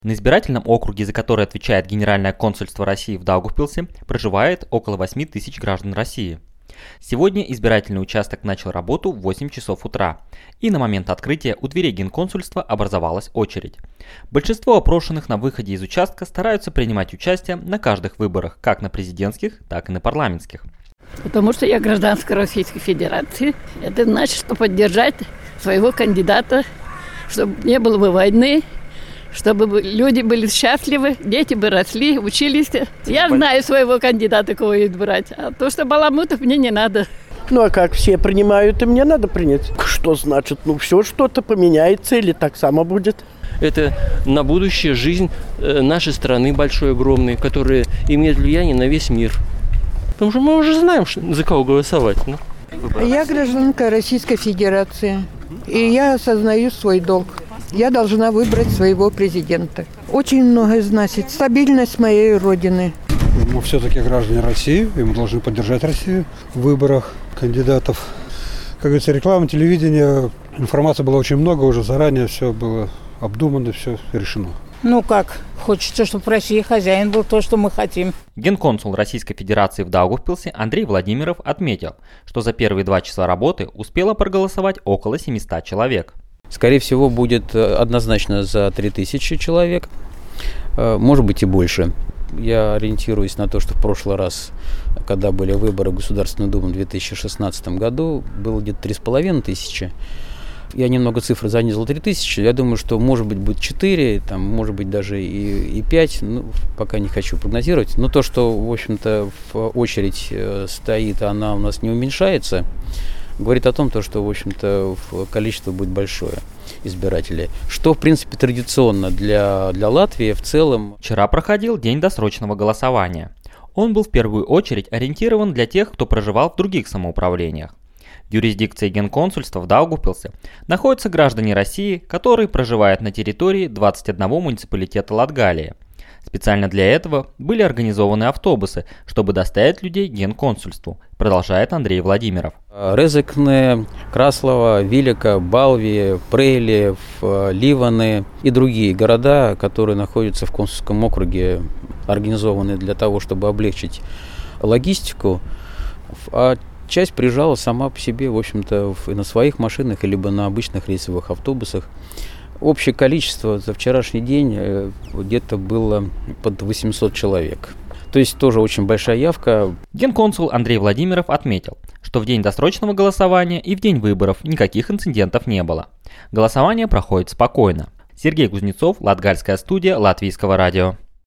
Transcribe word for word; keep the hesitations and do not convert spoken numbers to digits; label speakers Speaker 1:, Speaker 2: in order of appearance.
Speaker 1: На избирательном округе, за который отвечает Генеральное консульство России в Даугавпилсе, проживает около восьми тысяч граждан России. Сегодня избирательный участок начал работу в восемь часов утра, и на момент открытия у дверей генконсульства образовалась очередь. Большинство опрошенных на выходе из участка стараются принимать участие на каждых выборах, как на президентских, так и на парламентских.
Speaker 2: Потому что я гражданка Российской Федерации. Это значит, что поддержать своего кандидата, чтобы не было бы войны, чтобы люди были счастливы, дети бы росли, учились. Я знаю своего кандидата, кого избрать. А то, что баламутов, мне не надо.
Speaker 3: Ну, а как все принимают, и мне надо принять. Что значит? Ну, все что-то поменяется или так само будет.
Speaker 4: Это на будущее жизнь нашей страны большой, огромной, которая имеет влияние на весь мир. Потому что мы уже знаем, за кого голосовать. Ну.
Speaker 5: Я гражданка Российской Федерации, и я осознаю свой долг. Я должна выбрать своего президента. Очень многое значит стабильность моей родины.
Speaker 6: Мы все-таки граждане России, и мы должны поддержать Россию в выборах кандидатов. Как говорится, реклама, телевидение, информации было очень много, уже заранее все было обдумано, все решено.
Speaker 7: Ну как, хочется, чтобы в России хозяин был то, что мы хотим.
Speaker 1: Генконсул Российской Федерации в Даугавпилсе Андрей Владимиров отметил, что за первые два часа работы успело проголосовать около семисот человек.
Speaker 8: Скорее всего, будет однозначно за три тысячи человек, может быть и больше. Я ориентируюсь на то, что в прошлый раз, когда были выборы в Государственную Думу в две тысячи шестнадцатом году, было где-то три с половиной тысячи. Я немного цифры занизил, три тысячи. Я думаю, что может быть будет четыре, там, может быть даже и, и пять. Ну, пока не хочу прогнозировать. Но то, что, в общем-то, в очередь стоит, она у нас не уменьшается, говорит о том, что, в общем-то, количество будет большое избирателей. Что, в принципе, традиционно для, для Латвии в целом.
Speaker 1: Вчера проходил день досрочного голосования. Он был в первую очередь ориентирован для тех, кто проживал в других самоуправлениях. В юрисдикции генконсульства в Даугавпилсе находятся граждане России, которые проживают на территории двадцати одного муниципалитета Латгалии. Специально для этого были организованы автобусы, чтобы доставить людей к генконсульству, продолжает Андрей Владимиров.
Speaker 8: Резекне, Краслова, Вилика, Балви, Прейли, Ливаны и другие города, которые находятся в консульском округе, организованы для того, чтобы облегчить логистику. А часть приезжала сама по себе, в общем-то, и на своих машинах, либо на обычных рейсовых автобусах. Общее количество за вчерашний день где-то было под восемьсот человек. То есть тоже очень большая явка.
Speaker 1: Генконсул Андрей Владимиров отметил, что в день досрочного голосования и в день выборов никаких инцидентов не было. Голосование проходит спокойно. Сергей Кузнецов, Латгальская студия Латвийского радио.